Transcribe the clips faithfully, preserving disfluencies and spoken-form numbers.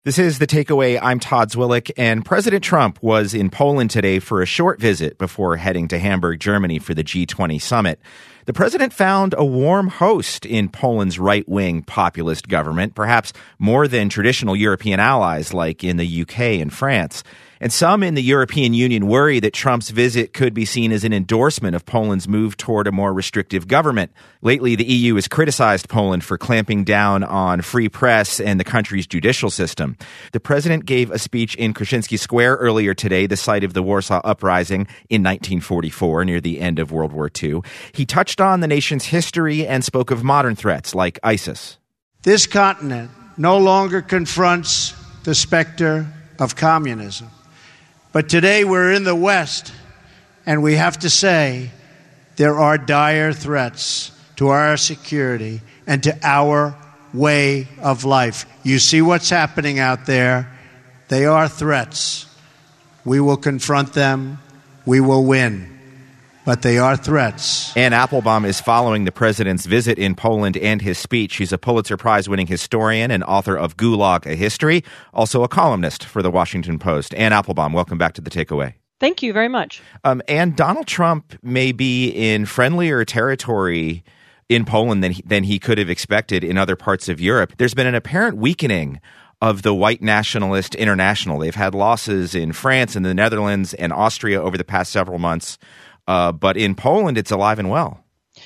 This is The Takeaway. I'm Todd Zwillich, and President Trump was in Poland today for a short visit before heading to Hamburg, Germany for the G twenty summit. The president found a warm host in Poland's right-wing populist government, perhaps more than traditional European allies like in the U K and France. And some in the European Union worry that Trump's visit could be seen as an endorsement of Poland's move toward a more restrictive government. Lately, the E U has criticized Poland for clamping down on free press and the country's judicial system. The president gave a speech in Krzyżanki Square earlier today, the site of the Warsaw Uprising in nineteen forty-four, near the end of World War Two. He touched on the nation's history and spoke of modern threats like ISIS. This continent no longer confronts the specter of communism. But today we're in the West, and we have to say there are dire threats to our security and to our way of life. You see what's happening out there. They are threats. We will confront them. We will win. But they are threats. Anne Applebaum is following the president's visit in Poland and his speech. She's a Pulitzer Prize-winning historian and author of Gulag, A History, also a columnist for The Washington Post. Anne Applebaum, welcome back to The Takeaway. Thank you very much. Um, and Donald Trump may be in friendlier territory in Poland than he, than he could have expected in other parts of Europe. There's been an apparent weakening of the white nationalist international. They've had losses in France and the Netherlands and Austria over the past several months. Uh, but in Poland, it's alive and well.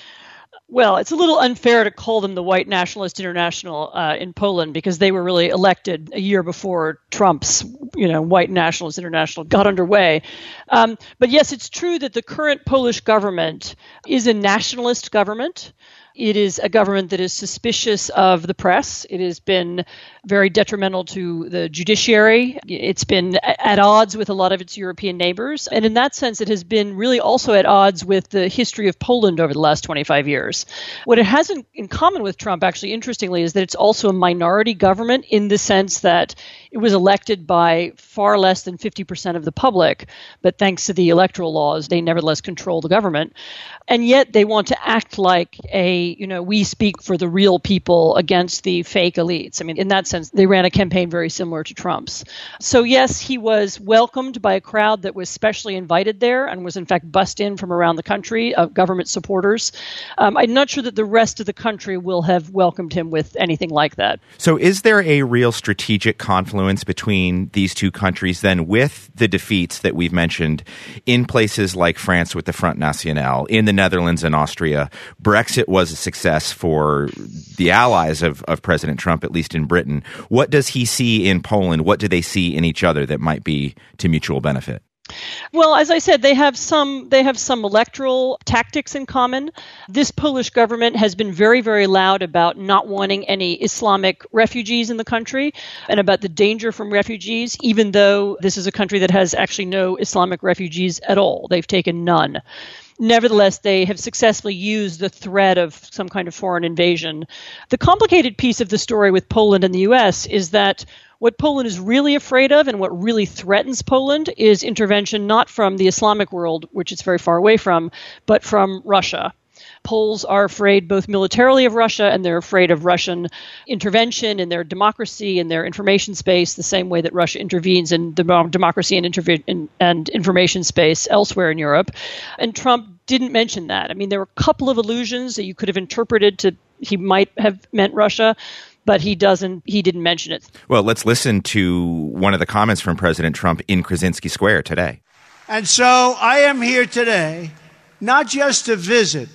Well, it's a little unfair to call them the White Nationalist International uh, in Poland because they were really elected a year before Trump's, you know, White Nationalist International got underway. Um, but yes, it's true that the current Polish government is a nationalist government. It is a government that is suspicious of the press. It has been very detrimental to the judiciary. It's been at odds with a lot of its European neighbors. And in that sense, it has been really also at odds with the history of Poland over the last twenty-five years. What it has in, in common with Trump, actually, interestingly, is that it's also a minority government in the sense that it was elected by far less than fifty percent of the public. But thanks to the electoral laws, they nevertheless control the government. And yet they want to act like a, you know, we speak for the real people against the fake elites. I mean, in that sense, they ran a campaign very similar to Trump's. So yes, he was welcomed by a crowd that was specially invited there and was in fact bussed in from around the country of government supporters. Um, I'm not sure that the rest of the country will have welcomed him with anything like that. So is there a real strategic confluence between these two countries then with the defeats that we've mentioned in places like France with the Front National, in the Netherlands and Austria? Brexit was a success for the allies of, of President Trump, at least in Britain. What does he see in Poland? What do they see in each other that might be to mutual benefit? Well, as I said, they have some they have some electoral tactics in common. This Polish government has been very, very loud about not wanting any Islamic refugees in the country and about the danger from refugees, even though this is a country that has actually no Islamic refugees at all. They've taken none. Nevertheless, they have successfully used the threat of some kind of foreign invasion. The complicated piece of the story with Poland and the U S is that what Poland is really afraid of and what really threatens Poland is intervention not from the Islamic world, which it's very far away from, but from Russia. Poles are afraid both militarily of Russia and they're afraid of Russian intervention in their democracy and their information space, the same way that Russia intervenes in the democracy and, interve- in, and information space elsewhere in Europe. And Trump didn't mention that. I mean, there were a couple of allusions that you could have interpreted to he might have meant Russia, but he doesn't. He didn't mention it. Well, let's listen to one of the comments from President Trump in Krzyżanki Square today. And so I am here today not just to visit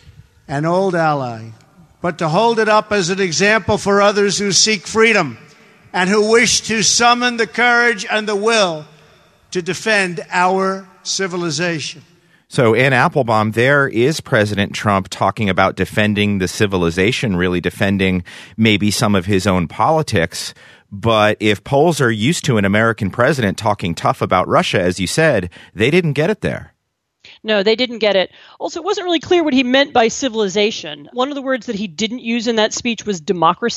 an old ally, but to hold it up as an example for others who seek freedom and who wish to summon the courage and the will to defend our civilization. So, Anne Applebaum, there is President Trump talking about defending the civilization, really defending maybe some of his own politics. But if Poles are used to an American president talking tough about Russia, as you said, they didn't get it there. No, they didn't get it. Also, it wasn't really clear what he meant by civilization. One of the words that he didn't use in that speech was democracy.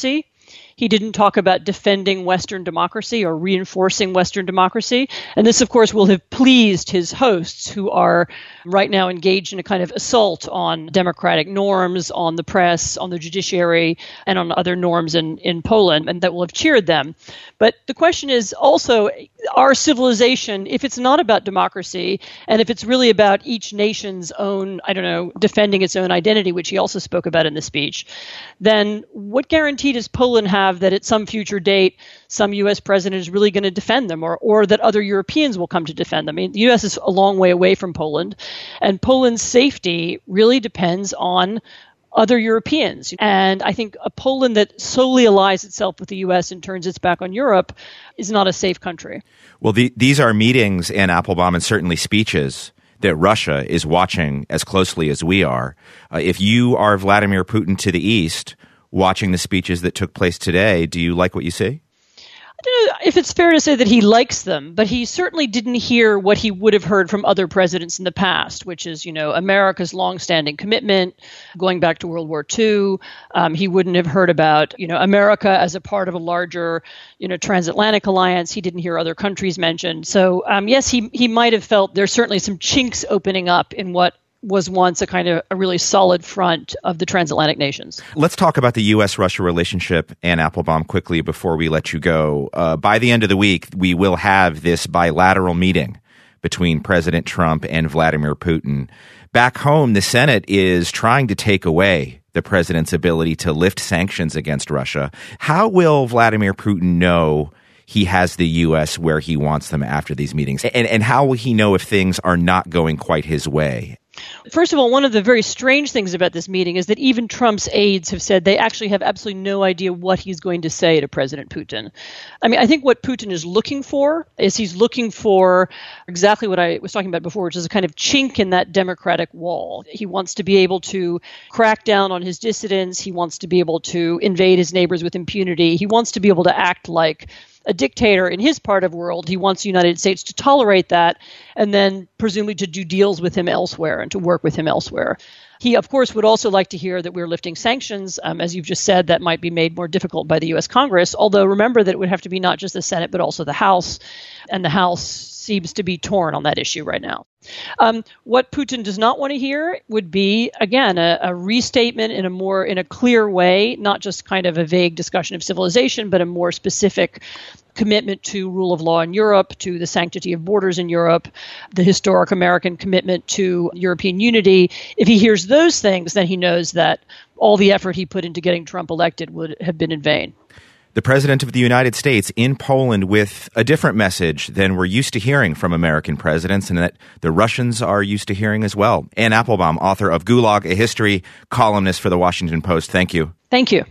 He didn't talk about defending Western democracy or reinforcing Western democracy. And this, of course, will have pleased his hosts, who are right now engaged in a kind of assault on democratic norms, on the press, on the judiciary, and on other norms in, in Poland, and that will have cheered them. But the question is also, our civilization, if it's not about democracy, and if it's really about each nation's own, I don't know, defending its own identity, which he also spoke about in the speech, then what guarantee does Poland have that at some future date, some U S president is really going to defend them, or, or that other Europeans will come to defend them? I mean, the U S is a long way away from Poland, and Poland's safety really depends on other Europeans. And I think a Poland that solely allies itself with the U S and turns its back on Europe is not a safe country. Well, the, these are meetings, and Applebaum, and certainly speeches that Russia is watching as closely as we are. Uh, if you are Vladimir Putin to the east, watching the speeches that took place today, do you like what you see? I don't know if it's fair to say that he likes them, but he certainly didn't hear what he would have heard from other presidents in the past, which is, you know, America's longstanding commitment going back to World War Two. Um, he wouldn't have heard about, you know, America as a part of a larger, you know, transatlantic alliance. He didn't hear other countries mentioned. So, um, yes, he he might have felt there's certainly some chinks opening up in what was once a kind of a really solid front of the transatlantic nations. Let's talk about the U S Russia relationship, Anne Applebaum, quickly before we let you go. Uh, by the end of the week, we will have this bilateral meeting between President Trump and Vladimir Putin. Back home, the Senate is trying to take away the president's ability to lift sanctions against Russia. How will Vladimir Putin know he has the U S where he wants them after these meetings? And, and how will he know if things are not going quite his way? First of all, one of the very strange things about this meeting is that even Trump's aides have said they actually have absolutely no idea what he's going to say to President Putin. I mean, I think what Putin is looking for is he's looking for exactly what I was talking about before, which is a kind of chink in that democratic wall. He wants to be able to crack down on his dissidents. He wants to be able to invade his neighbors with impunity. He wants to be able to act like a dictator in his part of the world. He wants the United States to tolerate that and then presumably to do deals with him elsewhere and to work with him elsewhere. He, of course, would also like to hear that we're lifting sanctions. Um, as you've just said, that might be made more difficult by the U S Congress, although remember that it would have to be not just the Senate, but also the House, and the House seems to be torn on that issue right now. Um, what Putin does not want to hear would be, again, a, a restatement in a more, in a clear way, not just kind of a vague discussion of civilization, but a more specific commitment to rule of law in Europe, to the sanctity of borders in Europe, the historic American commitment to European unity. If he hears those things, then he knows that all the effort he put into getting Trump elected would have been in vain. The President of the United States in Poland with a different message than we're used to hearing from American presidents, and that the Russians are used to hearing as well. Anne Applebaum, author of Gulag, A History, columnist for The Washington Post. Thank you. Thank you.